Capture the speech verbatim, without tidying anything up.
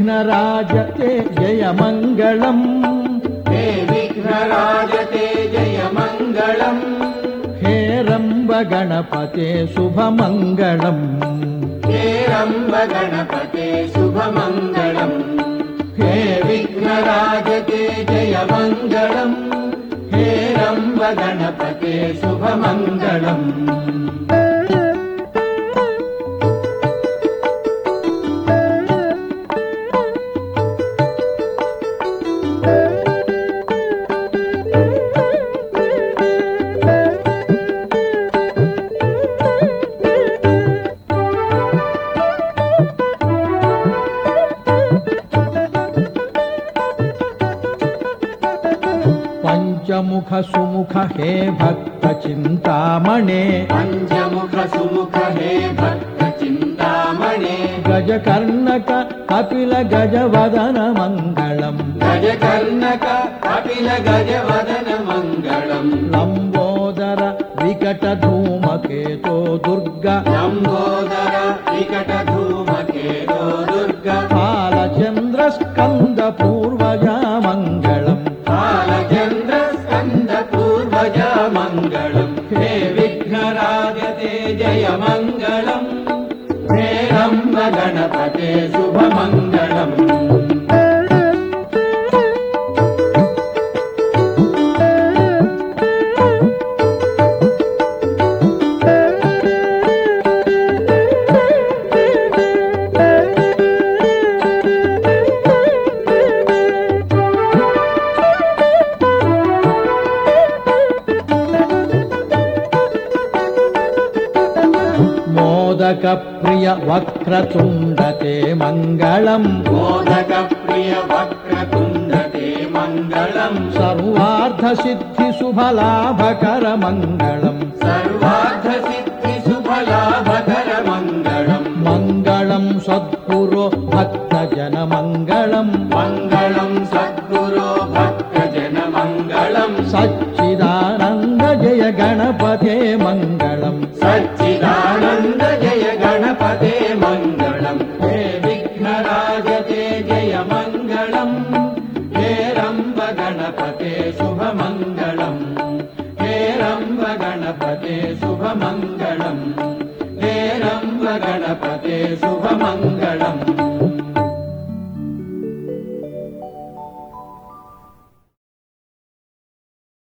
विघ्नराज ते जय मङ्गलम् हे विघ्नराज ते जय मङ्गलम् हे रम्ब गणपते शुभमङ्गलम् हे रम्ब गणपते शुभमङ्गलम् हे विघ्नराज ते जय मङ्गलम् हे रम्ब गणपते शुभमङ्गलम् पंचमुख सुमुख हे भक्त चिंतामणे पंचमुख सुमुख हे भक्त चिंतामणे गजकर्णक कपिल गजवदन मंगलम गजकर्णक कपिल गजवदन मंगलम लंबोदर विकट धूमकेतो दुर्गा लंबोदर विकट धूमकेतो दुर्गा बालचंद्र स्कंद पूर्वजा मंगलम बालचंद्र स्कंद पूर्वजा मंगलम हे विघ्नराज ते जय मंगलम हे रम्ब गणपते शुभमंगलम मोदक प्रिय वक्रतुंडते मंगलम मोदक प्रिय वक्रतुंडते मंगलम सर्वार्थ सिद्धि शुभ लाभकर मंगलम सर्वार्थ सिद्धि शुभ लाभकर मंगलम मंगलम सद्गुरो भक्त जन मंगलम मंगलम सद्गुरो भक्त जन मंगलम सच्चिदानंद जय गणपते मंगलम सच्चिदानंद जय गणपते मंगलम हे विघ्नराज ते जय मंगलम हे रम्ब गणपते शुभमंगलम हे रम्ब गणपते शुभमंगलम हे रम्ब गणपते शुभमंगलम।